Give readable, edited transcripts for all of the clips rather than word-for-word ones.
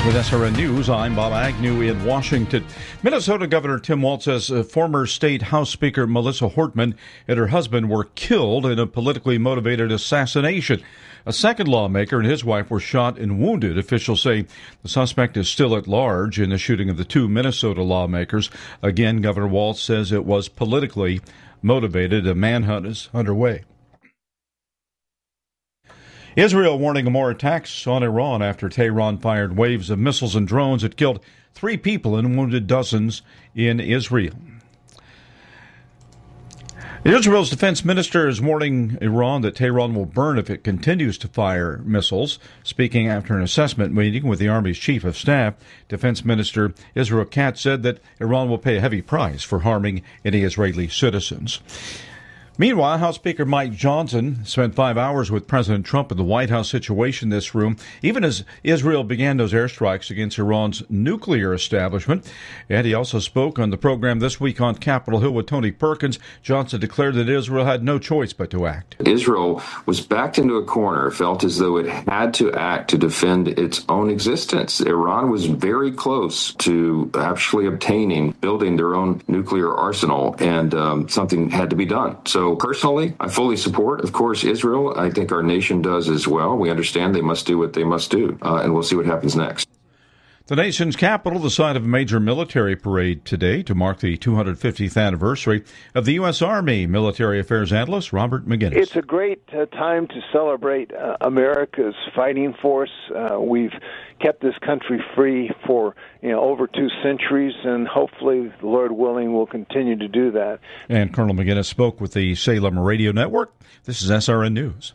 With SRN News, I'm Bob Agnew in Washington. Minnesota Governor Tim Walz says former State House Speaker Melissa Hortman and her husband were killed in a politically motivated assassination. A second lawmaker and his wife were shot and wounded. Officials say the suspect is still at large in the shooting of the two Minnesota lawmakers. Again, Governor Walz says it was politically motivated. A manhunt is underway. Israel warning of more attacks on Iran after Tehran fired waves of missiles and drones that killed 3 people and wounded dozens in Israel. Israel's defense minister is warning Iran that Tehran will burn if it continues to fire missiles. Speaking after an assessment meeting with the Army's chief of staff, Defense Minister Israel Katz said that Iran will pay a heavy price for harming any Israeli citizens. Meanwhile, House Speaker Mike Johnson spent 5 hours with President Trump in the White House Situation this room, even as Israel began those airstrikes against Iran's nuclear establishment. And he also spoke on the program This Week on Capitol Hill with Tony Perkins. Johnson declared that Israel had no choice but to act. Israel was backed into a corner, felt as though it had to act to defend its own existence. Iran was very close to actually building their own nuclear arsenal, and something had to be done. So personally, I fully support, of course, Israel. I think our nation does as well. We understand they must do what they must do, and we'll see what happens next. The nation's capital, the site of a major military parade today to mark the 250th anniversary of the U.S. Army. Military Affairs Analyst Robert McGinnis. It's a great time to celebrate America's fighting force. We've kept this country free for over 2 centuries, and hopefully, the Lord willing, we'll continue to do that. And Colonel McGinnis spoke with the Salem Radio Network. This is SRN News.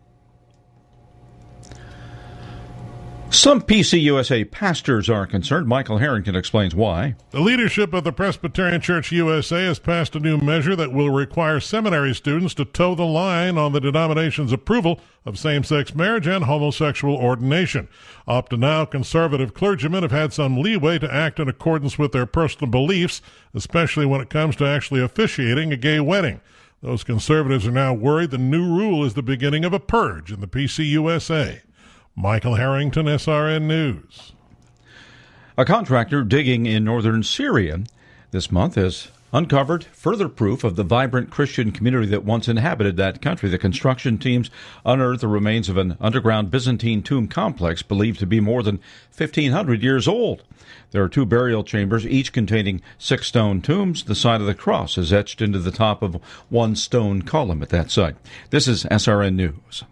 Some PCUSA pastors are concerned. Michael Harrington explains why. The leadership of the Presbyterian Church USA has passed a new measure that will require seminary students to toe the line on the denomination's approval of same-sex marriage and homosexual ordination. Up to now, conservative clergymen have had some leeway to act in accordance with their personal beliefs, especially when it comes to actually officiating a gay wedding. Those conservatives are now worried the new rule is the beginning of a purge in the PCUSA. Michael Harrington, SRN News. A contractor digging in northern Syria this month has uncovered further proof of the vibrant Christian community that once inhabited that country. The construction teams unearthed the remains of an underground Byzantine tomb complex believed to be more than 1,500 years old. There are 2 burial chambers, each containing 6 stone tombs. The sign of the cross is etched into the top of one stone column at that site. This is SRN News.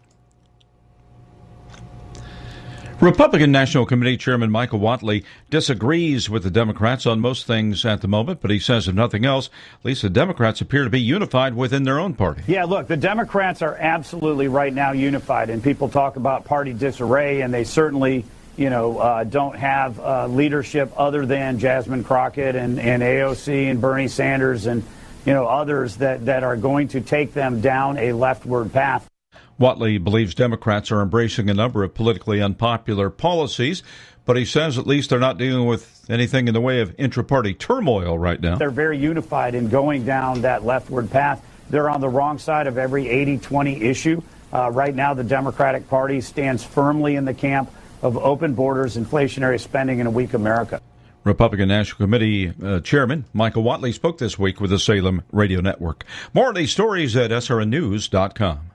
Republican National Committee Chairman Michael Whatley disagrees with the Democrats on most things at the moment, but he says if nothing else, at least the Democrats appear to be unified within their own party. Yeah, look, the Democrats are absolutely right now unified, and people talk about party disarray, and they certainly, don't have leadership other than Jasmine Crockett and AOC and Bernie Sanders and, others that are going to take them down a leftward path. Whatley believes Democrats are embracing a number of politically unpopular policies, but he says at least they're not dealing with anything in the way of intra-party turmoil right now. They're very unified in going down that leftward path. They're on the wrong side of every 80-20 issue. Right now, the Democratic Party stands firmly in the camp of open borders, inflationary spending, and a weak America. Republican National Committee Chairman Michael Whatley spoke this week with the Salem Radio Network. More of these stories at srnnews.com.